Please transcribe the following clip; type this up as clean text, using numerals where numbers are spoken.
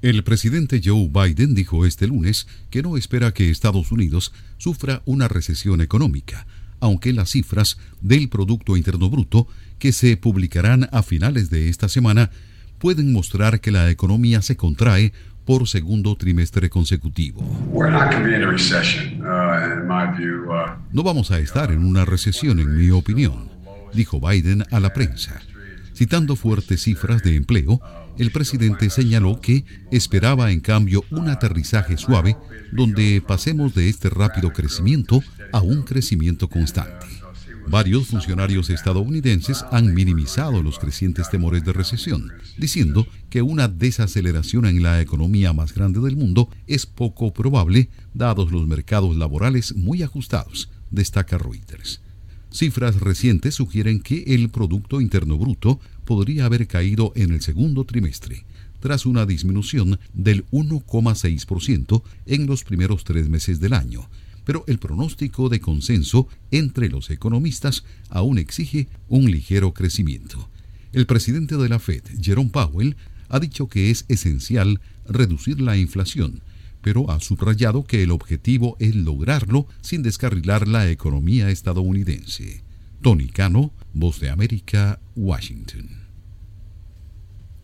El presidente Joe Biden dijo este lunes que no espera que Estados Unidos sufra una recesión económica, aunque las cifras del Producto Interno Bruto que se publicarán a finales de esta semana pueden mostrar que la economía se contrae por segundo trimestre consecutivo. No vamos a estar en una recesión, en mi opinión, dijo Biden a la prensa. Citando fuertes cifras de empleo, el presidente señaló que esperaba en cambio un aterrizaje suave donde pasemos de este rápido crecimiento a un crecimiento constante. Varios funcionarios estadounidenses han minimizado los crecientes temores de recesión, diciendo que una desaceleración en la economía más grande del mundo es poco probable, dados los mercados laborales muy ajustados, destaca Reuters. Cifras recientes sugieren que el Producto Interno Bruto podría haber caído en el segundo trimestre, tras una disminución del 1,6% en los primeros 3 meses del año, pero el pronóstico de consenso entre los economistas aún exige un ligero crecimiento. El presidente de la Fed, Jerome Powell, ha dicho que es esencial reducir la inflación, pero ha subrayado que el objetivo es lograrlo sin descarrilar la economía estadounidense. Tony Cano, Voz de América, Washington.